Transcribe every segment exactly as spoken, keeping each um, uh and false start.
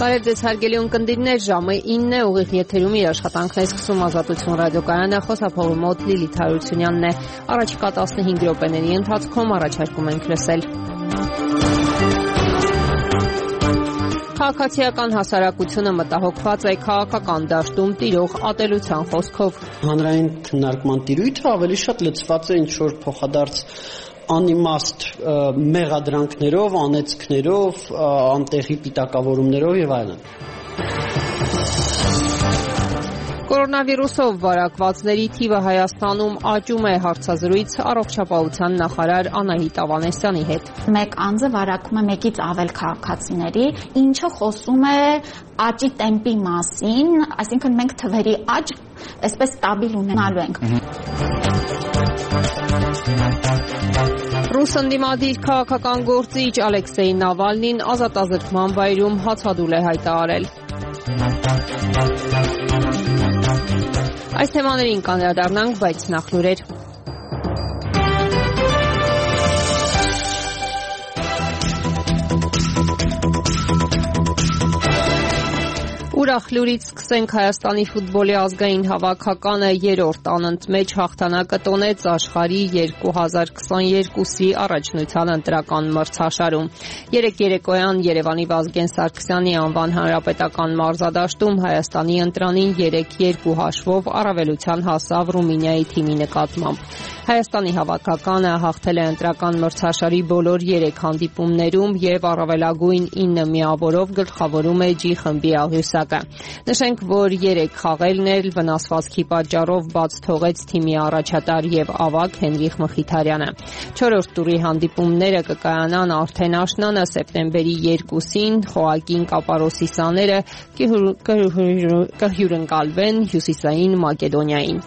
Բարև ձեզ հարգելի ունկնդիրներ, ժամը ինն է, ուղիղ եթերում իր աշխատանքն է սկսում Ազատություն ռադիոկայանը, խոսափողի մոտ Լիլիթ Հարությունյանն է։ Առաջիկա տասնհինգ րոպեների ընթացքում առաջարկում ենք լսել. Քաղաքացիական հասարակությունը մտահոգված է քաղաքական դաշտում տիրող ատելության խոսքով։ Հանրային քննարկման տիրույթը ավելի շատ լցված է ինչ-որ փոխադարձ անիմաստ մեղադրանքներով, անեծքներով, անտեղի պիտակավորումներով եւ այլն։ Կորոնավիրուսով վարակվածների թիվը Հայաստանում աճում է, հարցազրույց առողջապահության նախարար Անահիտ Ավանեսյանի հետ։ Մեկ անձը վարակում է մեկից ավել քաղաքացիների, ինչը խոսում է աճի տեմպի մասին, այսինքն մենք թվերի աճ այսպես ստաբիլ ունենալու ենք։ Ռուս ընդդիմադիր քաղաքական գործիչ Ալեքսեյ Նավալնին ազատազրկման վայրում հացադուլ է հայտարարել։ Այս թեմաներին կանդրադառնանք, բայց նախ լուրեր։ Ուրախ լուրից սկսենք Հայաստանի ֆուտբոլի ազգային հավաքականը երրորդ անընդմեջ հաղթանակը տոնեց աշխարհի երկու հազար քսաներկուսի առաջնության ընտրական մրցաշարում։ Երեկ երեկոյան Երևանի Վազգեն Սարգսյանի անվան հանրապետական մարզադաշտում Հայաստանի ընտրանին երեք երկու հաշվով առավելության հասավ Ռումինիայի թիմի նկատմամբ։ Հայաստանի հավաքականը հաղթել է ընտրական մրցաշարի բոլոր երեք հանդիպումներում եւ առավելագույն ինը միավորով գլխավորում է Ջ խմբի աղյուսակը։ Նշենք, որ երեք խաղերն էլ վնասվածքի պատճառով բաց թողեց թիմի առաջատար եւ ավագ Հենրիխ Մխիթարյանը։ Չորրորդ տուրի հանդիպումները կկայանան արդեն աշնանը սեպտեմբերի երկուսին, Խոակին Կապարոսիսաները կհյուրընկալվեն Հյուսիսային Մակեդոնիային։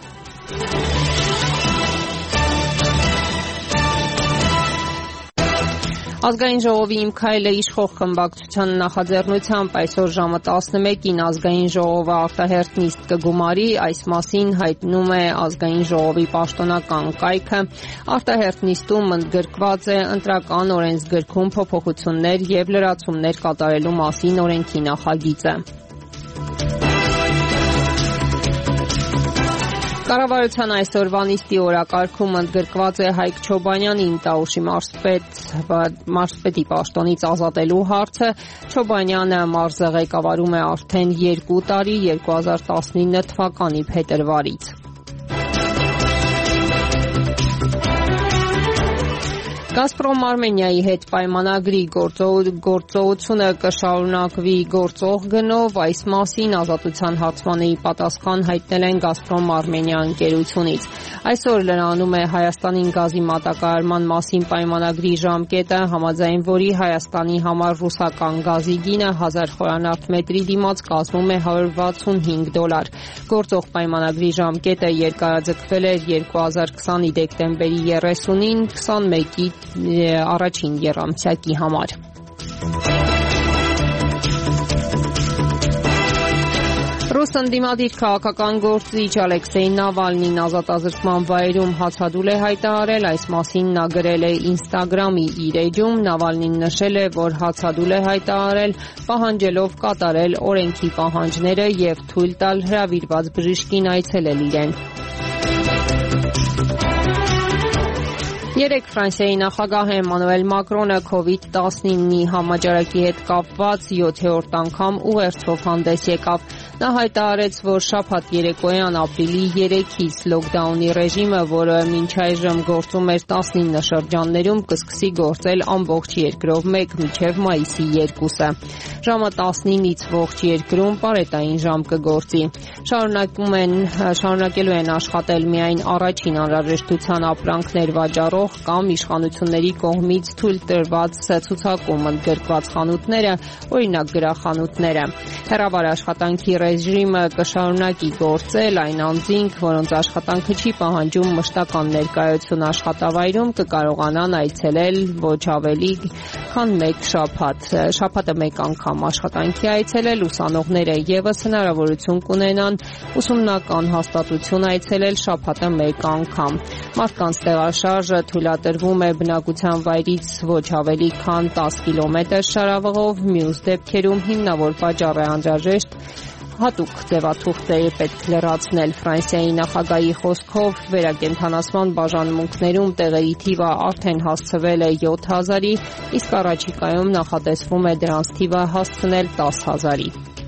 Ազգային ժողովի Իմ քայլը իշխող խմբակցության նախաձեռնությամբ այսօր ժամը տասնմեկին Ազգային ժողովը արտահերթ նիստ կգումարի, այս մասին հայտնում է Ազգային ժողովի պաշտոնական կայքը։ Արտահերթ նիստում ընդգրկված է ընտրական օրենսգրքում փոփոխություններ եւ լրացումներ կատարելու մասին օրենքի նախագիծը։ Կառավարության այսօրվա նիստի օրակարգում ընդգրկված է Հայկ Չոբանյանին Տաուշի մարզպետ, մարզպետի պաշտոնից ազատելու հարցը։ Չոբանյանը մարզը ղեկավարում է արդեն երկու տարի, երկու հազար տասնինը թվականի փետրվարից։ Գազպրոմ Արմենիայի հետ պայմանագրի գործողությունը կշարունակվի գործող գնով, այս մասին Ազատության հաղթմանների պատասխան հայտնել են Գազպրոմ Արմենիա ընկերությունից։ Այսօր լրանում է Հայաստանին գազի մատակարարման մասին պայմանագրի ժամկետը, համաձայն որի Հայաստանի համար ռուսական գազի գինը հազար խորանարդ մետրի դիմաց կազմում է հարյուր վաթսունհինգ դոլար։ Գործող պայմանագրի ժամկետը երկարաձգվել էր երկու հազար քսանի դեկտեմբերի երեսունին, քսանմեկի առաջին եռամսյակի համար։ Ռուս ընդդիմադիր քաղաքական գործիչ Ալեքսեյ Նավալնին ազատազրկման վայրում հացադուլ է հայտարարել, այս մասին նա գրել է Ինստագրամի իր էջում։ Նավալնին նշել է, որ հացադուլ է հայտարարել, պահանջելով կատարել օրենքի պահանջները եւ թույլ տալ հրավիրված բժշկին այցելել իրեն։ Երեկ Ֆրանսիայի նախագահ Էմանուել Մակրոնը քովիդ տասնինի համաճարակի հետ կապված յոթերորդ անգամ ուղերձով հանդես եկավ։ Նա հայտարարեց, որ շաբաթ երեկոյան ապրիլի երեքից լոկդաունի ռեժիմը, որը մինչ այժմ գործում էր տասնինը շրջաններում, կսկսի գործել ամբողջ երկրով մեկ մինչև մայիսի երկուսը։ Ժամը տասնինից ողջ երկրում պարետային ժամ կգործի։ Շարունակում են շարունակելու են աշխատել միայն առաջին անհրաժեշտության ապրանքներ վաճառող կամ իշխանությունների կողմից թույլ տրված ցուցակում ընդգրկված խանութները, օրինակ գրախանութները։ Հեռավար աշխատանքի ռեժիմը կշարունակի գործել, այն անձինք, որոնց աշխատանքը չի պահանջում մշտական ներկայություն աշխատավայրում, կկարողանան այցելել ոչ ավելի քան մեկ շաբաթ։ Շաբաթը մեկ անգամ աշխատանքի այցելել, ուսանողները ևս հնարավորություն կունենան ուսումնական հաստատություն այցելել շաբաթը մեկ անգամ։ Մարդկանց տեղաշարժը թույլատրվում է բնակության վայրից ոչ ավելի քան տասը կիլոմետր շարավղով, մյուս դեպքերում հիմնավոր պատճառ է անհրաժեշտ հատուկ ձևաթուղթեր պետք լրացնել։ Ֆրանսիայի նախագահի խոսքով վերակենդանացման բաժանմունքներում տեղերի թիվը արդեն հասցվել է յոթ հազարի, իսկ առաջիկայում նախատեսվում է դրանց թիվը հասցնել տասը հազարի։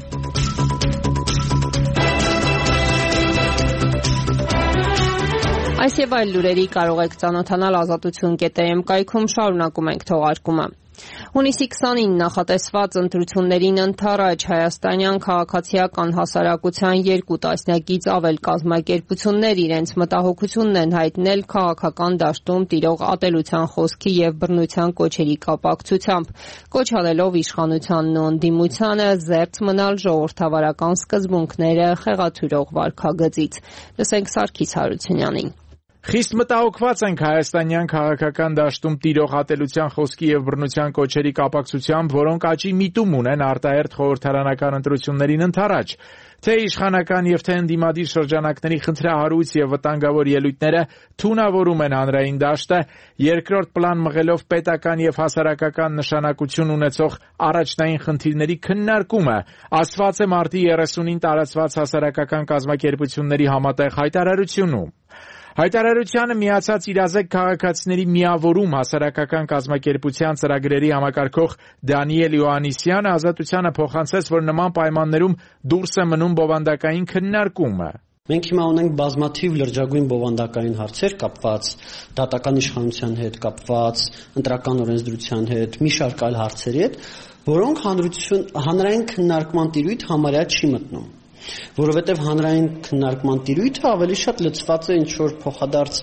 Այս եւ այլ լուրերի կարող եք ծանոթանալ ազատություն կետ եմ կայքում, շարունակում ենք թողարկումը։ Հունիսի քսանինը նախատեսված ընտրություններին ընդառաջ հայաստանյան քաղաքացիական հասարակության երկու տասնյակից ավել կազմակերպություններ իրենց մտահոգությունն են հայտնել քաղաքական դաշտում տիրող ատելության խոսքի եւ բռնության կոչերի կապակցությամբ, կոչ անելով իշխանությանն ու ընդդիմությանը զերծ մնալ ժողովրդավարական սկզբունքները խեղաթյուրող վարքագծից։ Լսենք Սարգիս Հարությունյանին։ Խիստ մտահոգված ենք հայաստանյան քաղաքական դաշտում տիրող ատելության խոսքի եւ բռնության կոչերի կապակցությամբ, որոնք աճի միտում ունեն արտահերթ խորհրդարանական ընտրություններին ընդառաջ։ Թե իշխանական եւ թե ընդդիմադիր շրջանակների խնդրահարույց եւ վտանգավոր ելույթները թունավորում են հանրային դաշտը, երկրորդ պլան մղելով պետական եւ հասարակական նշանակություն ունեցող առաջնային խնդիրների քննարկումը, ասված է մարտի երեսունին տարածված հասարակական կազմակերպությունների համատեղ հայտարարությունում։ Հայտարարությանը միացած իրազեկ քաղաքացիների միավորում հասարակական կազմակերպության ծրագրերի համակարգող Դանիել Յոհաննիսյանը ազատությանը փոխանցեց, որ նման պայմաններում դուրս է մնում բովանդակային քննարկումը։ Մենք հիմա ունենք բազմաթիվ լրջագույն բովանդակային հարցեր կապված դատական իշխանության հետ, կապված ընտրական օրենսդրության հետ, մի շարք այլ հարցերի հետ, որոնք հանրային քննարկման տիրույթ համարյա չի մտնում։ Որովհետև հանրային քննարկման տիրույթը ավելի շատ լցված է ինչ-որ փոխադարձ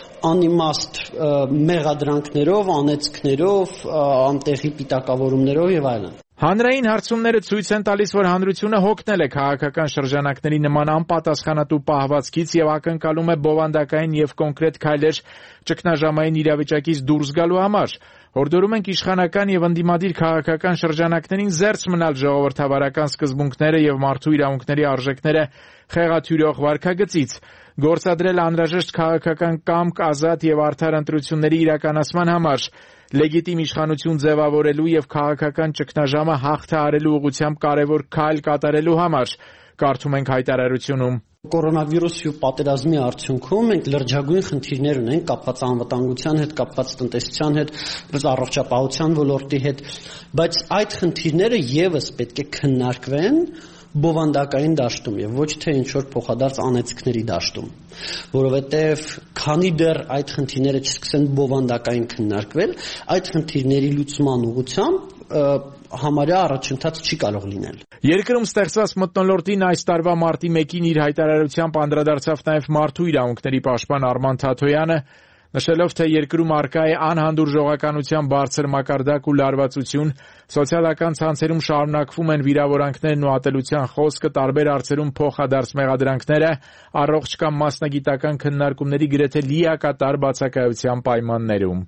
անիմաստ մեղադրանքներով, անեծքներով, անտեղի պիտակավորումներով եւ այլն։ Հանրային հարցումները ցույց են տալիս, որ հանրությունը հոգնել է քաղաքական շրջանակների նման անպատասխանատու պահվածքից եւ ակնկալում է բովանդակային եւ կոնկրետ քայլեր ճգնաժամային իրավիճակից դուրս գալու համար։ Հորդորում ենք իշխանական եւ ընդդիմադիր քաղաքական շրջանակներին զերծ մնալ ժողովրդավարական սկզբունքները եւ մարդու իրավունքների արժեքները խեղաթյուրող վարքագծից, գործադրել անհրաժեշտ քաղաքական կամք, ազատ եւ արդար ընտրությունների իրականացման համար, լեգիտիմ իշխանություն ձևավորելու եւ քաղաքական ճգնաժամը հաղթահարելու ուղղությամբ կարևոր քայլ կատարելու համար, կարդում ենք հայտարարությունում։ Կորոնավիրուսի ու պատերազմի արդյունքում մենք լրջագույն խնդիրներ ունենք կապված անվտանգության հետ, կապված տնտեսության հետ, առողջապահության ոլորտի հետ, բայց այդ խնդիրները եւս պետք է քննարկվեն բովանդակային դաշտում եւ ոչ թե ինչ-որ փոխադարձ անեծքների դաշտում, որովհետեւ քանի դեռ այդ խնդիրները չսկսեն բովանդակային քննարկվել, այդ խնդիրների լուծման ուղղությամբ համարյա առաջընթաց չի կարող լինել։ Երկրում ստեղծված մթնոլորտին այս տարվա մարտի մեկին իր հայտարարությամբ անդրադարձավ նաև մարդու իրավունքների պաշտպան Արման Թաթոյանը, նշելով, թե երկրում առկա է անհանդուրժողականության բարձր մակարդակ ու լարվածություն, սոցիալական ցանցերում շարունակվում են վիրավորանքներն ու ատելության խոսքը, տարբեր հարցերում փոխադարձ մեղադրանքները, առողջ կամ մասնագիտական քննարկումների գրեթե լիակատար բացակայության պայմաններում։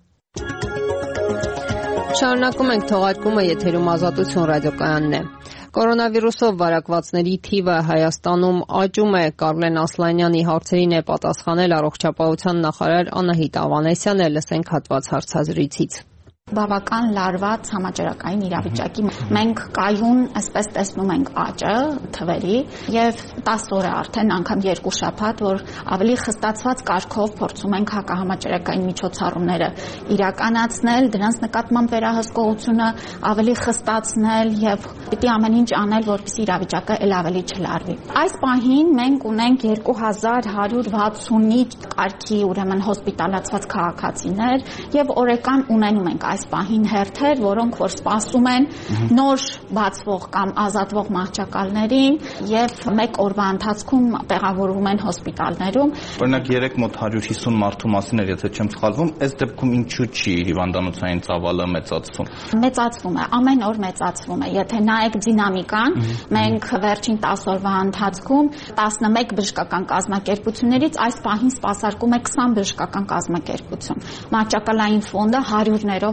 Շարունակում ենք թողարկումը, եթերում Ազատություն ռադիոկայանն է։ Կորոնավիրուսով վարակվածների թիվը Հայաստանում աճում է։ Կարլեն Ասլանյանի հարցերին է պատասխանել առողջապահության նախարար Անահիտ Ավանեսյանը, լսենք հատված հարցազրույցից։ Բավական լարված համաճարակային իրավիճակի մենք կայուն այսպես տեսնում ենք աճը թվերի եւ տասը օր է արդեն անգամ երկու շաբաթ, որ ավելի խստացված կարգով փորձում ենք հակահամաճարակային միջոցառումները իրականացնել, դրանց նկատմամբ վերահսկողությունը ավելի խստացնել եւ պիտի ամեն ինչ անել, որպեսզի իրավիճակը ել ավելի չլարվի։ Այս պահին մենք ունենք երկու հազար հարյուր վաթսունի կարգի ուրեմն հոսպիտալացված քաղաքացիներ եւ օրեկան ունենում ենք այս պահին հերթեր, որոնք որ սպասում են նոր բացվող կամ ազատվող մահճակալներին եւ մեկ օրվա ընթացքում տեղավորվում են հոսպիտալներում։ Օրինակ երեք մոտ հարյուր հիսուն մարդու մասին էր, եթե չեմ սխալվում, այս դեպքում ինչու չի հիվանդանոցային ծավալը մեծացվում։ Մեծացվում է, ամեն օր մեծացվում է։ Եթե նայեք դինամիկան, մենք վերջին տասը օրվա ընթացքում տասնմեկ բժշկական կազմակերպություններից այս պահին սպասարկում է քսան բժշկական կազմակերպություն։ Մահճակալային ֆոնդը հարյուրներով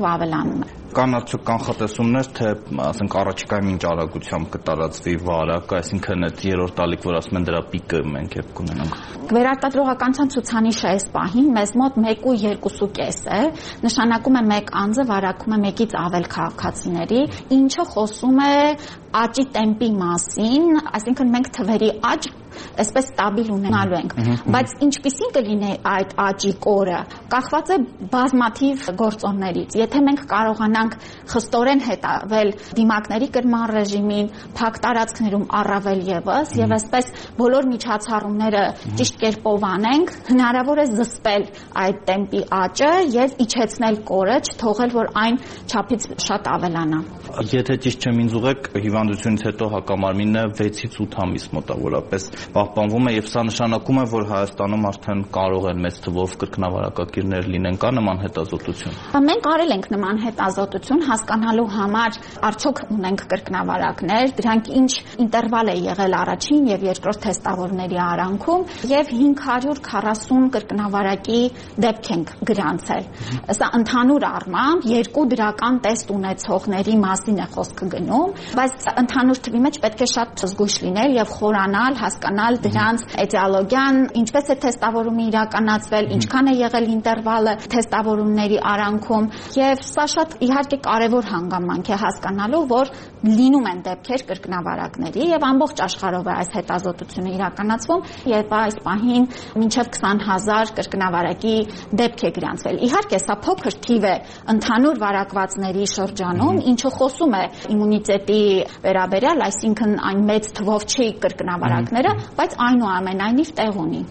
ավելանում է։ Կան արդյոք կանխատեսումներ, թե ասենք առաջիկայում ինչ արագությամբ կտարածվի վարակը, այսինքն այդ երրորդ ալիք, որ ասում են դրա պիկը մենք երբ կունենանք։ Վերարտադրողականության ցուցանիշը այս պահին մեզ մոտ մեկ ու երկու կես է, նշանակում է մեկ անձը վարակում է մեկից ավել քաղաքացիների, ինչը խոսում է աճի տեմպի մասին, այսինքն մենք թվերի աճ այսպես ստաբիլ ունենալու ենք, բայց ինչպիսին կլինի այդ աճի կորը, կախված է բազմաթիվ գործոններից։ Եթե մենք կարողանանք խստորեն հետավել դիմակների կրման ռեժիմին, փակ տարածքներում առավել եւս, եւ այսպես բոլոր միջոցառումները ճիշտ կերպով անենք, հնարավոր է զսպել այդ տեմպի աճը եւ իջեցնել կորը, չթողել որ այն չափից շատ ավելանա։ Եթե ճիշտ չեմ ինձ ուղեք, հիվանդությունից հետո հակամարմինը վեցից ութ ամիս մոտավորապես պահպանվում է եւ սա նշանակում է, որ Հայաստանում արդեն կարող են մեծ թվով կրկնավարակակիրներ լինեն, կա նման հետազոտություն։ Մենք արել ենք նման հետազոտություն հասկանալու համար, արդյոք ունենք կրկնավարակներ, դրանք ինչ ինտերվալ է եղել առաջին եւ երկրորդ թեստավորների արանքում եւ հինգ հարյուր քառասուն կրկնավարակի դեպք ենք գրանցել։ Սա ընդհանուր առմամբ երկու դրական տեստ ունեցողների մասին է խոսքը գնում, բայց ընդհանուր թվի մեջ պետք է շատ զգույշ լինել եւ խորանալ, հասկանալ դրանց էտիոլոգիան, ինչպես է թեստավորումը իրականացվել, ինչքան է եղել ինտերվալը թեստավորումների արանքում եւ սա շատ իհարկե կարեւոր հանգամանք է հասկանալու, որ լինում են դեպքեր կրկնավարակների եւ ամբողջ աշխարհով է այս հետազոտությունը իրականացվում եւ այս պահին մինչեւ քսան հազար կրկնավարակի դեպք է գրանցվել։ Իհարկե սա փոքր թիվ է ընդհանուր վարակվածների շրջանում, ինչը խոսում է իմունիտետի վերաբերյալ, այսինքն այն մեծ թվով չի կրկնավարակները, բայց այնուամենայնիվ տեղ ունի։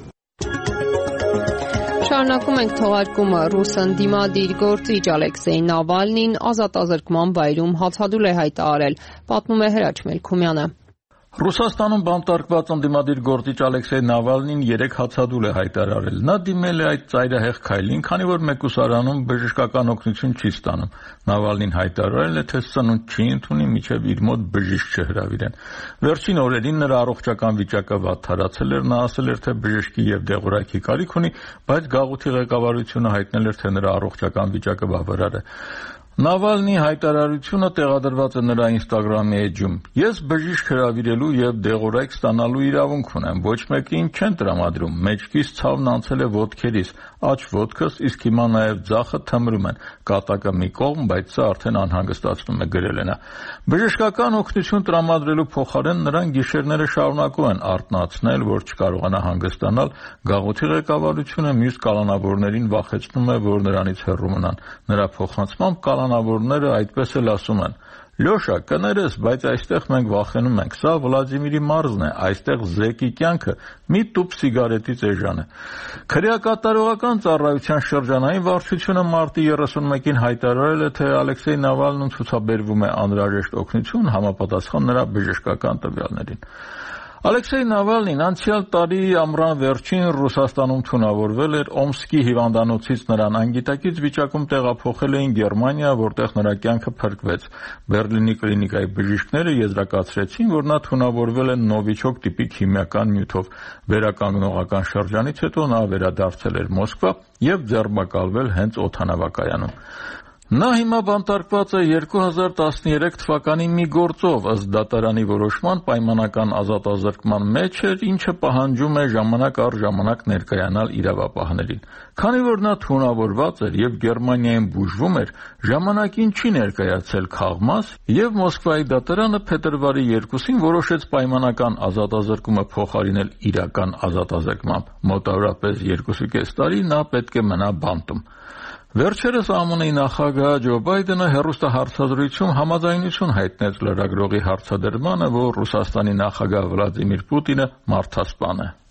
Շարունակում ենք թողարկումը։ Ռուս ընդդիմադիր գործիչ Ալեքսեյ Նավալնին ազատազրկման վայրում հացադուլ է հայտարարել, պատմում է Հրաչ Մելքումյանը։ Ռուսաստանում բանտարկված ընդդիմադիր գործիչ Ալեքսեյ Նավալնին երեք հացադուլ է հայտարարել։ Նա դիմել է այդ ծայրահեղ քայլին, քանի որ մեկուսարանում բժշկական օգնություն չի ստանում։ Նավալնին հայտարարել է, թե սնունդ չի ընդունի, մինչև իր մոտ բժիշկ չհրավիրեն։ Վերջին օրերին նրա առողջական վիճակը վատթարացել էր, նա ասել էր, թե բժշկի եւ դեղորայքի կարիք ունի, բայց գաղութի ղեկավարությունը հայտնել էր, թե նրա առողջական վիճակը բավարար է։ Նավալնի հայտարարությունը տեղադրված է նրա Instagram-ի էջում։ Ես բժիշկ հրավիրելու եւ դեղորայք ստանալու իրավունք ունեմ, ոչ մեկին չեն տրամադրում, մեջքից ցավն անցել է ոտքերիս, աջ ոտքս, իսկ հիմա նաեւ ձախը թմրում են, կատակը մի կողմ, բայց սա արդեն անհանգստացնում է, գրել է նա։ Բժշկական օգնություն տրամադրելու փոխարեն նրան գիշերները շարունակում են արթնացնել, որ չկարողանա հանգստանալ, գաղութի ղեկավարությունը մյուս կալանավորներին վախեցնում է, որ նրանից հեռու մնան։ Նրա փոխանցմամբ կալանավորները այդպես էլ ասում են. Լյոշա, կներես, բայց այստեղ մենք վախենում ենք, սա Վլադիմիրի մարզն է, այստեղ զեկի կյանքը մի տուփ սիգարետից էժան է։ Քրեակատարողական ծառայության շրջանային վարչությունը մարտի երեսունմեկին հայտարարել է, թե Ալեքսեյ Նավալնին ցուցաբերվում է անհրաժեշտ օգնություն համապատասխան նրա բժշկական տվյալներին։ Ալեքսեյ Նավալնին անցյալ տարի ամռան վերջին Ռուսաստանում թունավորվել էր Օմսկի հիվանդանոցից նրան անգիտակից վիճակում տեղափոխել էին Գերմանիա, որտեղ նրա կյանքը փրկվեց։ Բերլինի կլինիկայի բժիշկները եզրակացրեցին, որ նա թունավորվել է նովիչոկ տիպի քիմիական նյութով։ Վերականգնողական շրջանից հետո նա վերադարձել էր Մոսկվա եւ ձերբակալվել հենց օդանավակայանում։ Նա հիմա բանտարկված է երկու հազար տասներեք թվականի մի գործով, ըստ դատարանի որոշման պայմանական ազատազրկման մեջ էր, ինչը պահանջում է ժամանակ առ ժամանակ ներկայանալ իրավապահներին։ Քանի որ նա թունավորված էր եւ Գերմանիայում բուժվում էր, ժամանակին չի ներկայացել քաղմաս եւ Մոսկվայի դատարանը փետրվարի երկուսին որոշեց պայմանական ազատազրկումը փոխարինել իրական ազատազրկմամբ։ Մոտավորապես երկուսուկես տարի նա պետք է մնա բանտում։ Վերջերս ԱՄՆ-ի նախագահ Ջո Բայդենը հեռուստահարցազրույցում համաձայնություն հայտնեց լրագրողի հարցադրմանը, որ Ռուսաստանի նախագահ Վլադիմիր Պուտինը մարդասպան է։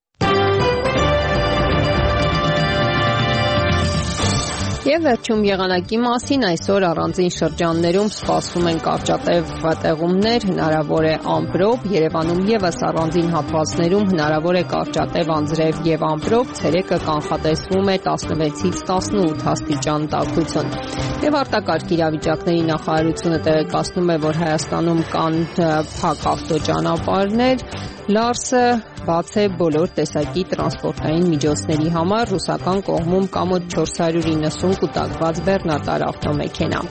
Եվ վերջում եղանակի մասին այսօր առանձին շրջաններում սպասվում են կարճատև տեղումներ, հնարավոր է ամպրոպ, Երևանում եւս առանձին հատվածներում հնարավոր է կարճատև անձրև եւ ամպրոպ, ցերեկը կանխատեսվում է տասնվեցից տասնութ աստիճան տաքություն։ Եվ արտակարգ իրավիճակների նախարարությունը տեղեկացնում է, որ Հայաստանում կան փակ ավտոճանապարհներ, Լարսը բաց է բոլոր տեսակի տրանսպորտային միջոցների համար, ռուսական կողմում կա մոտ չորս հարյուր իննսուն կուտակված բեռնատար ավտոմեքենա։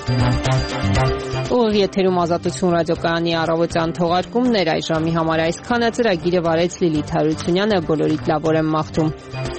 Ուղիղ եթերում Ազատություն ռադիոկայանի առավոտյան թողարկումն էր, այժմի համար այսքանը։ Ծրագիրը վարեց Լիլիթ Հարությունյանը, բոլորիդ լավ օր եմ մաղթում։